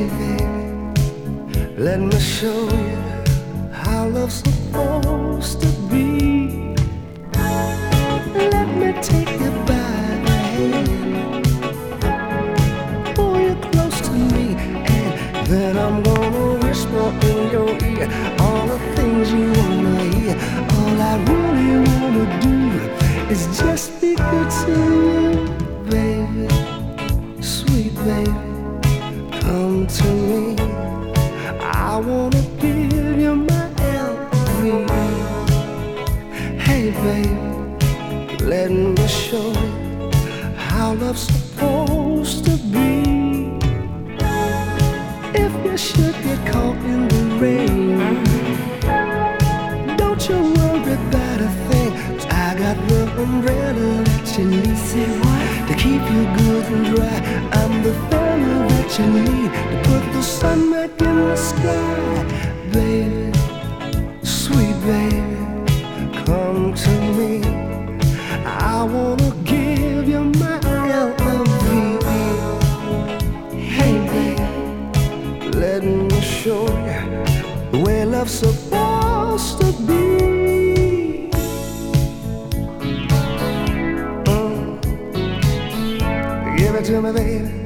Let me show you how love's supposed to be. Let me take you by the hand, pull you close to me, and then I'm gonna whisper in your ear all the things you wanna hear. All I really wanna do is just be good to you, baby, sweet baby. Come to me, I wanna give you my LV. Hey baby, let me show you how love's supposed to be. If you should get caught in the rain, don't you worry about a thing, 'cause I got the umbrella that you need. Say what? To keep you good and dry. I'm the fella that you need to put the sun back in the sky. Baby, sweet baby, come to me. I wanna give you my LV. Hey baby, let me show you the way love's supposed to be. Give it to me, baby.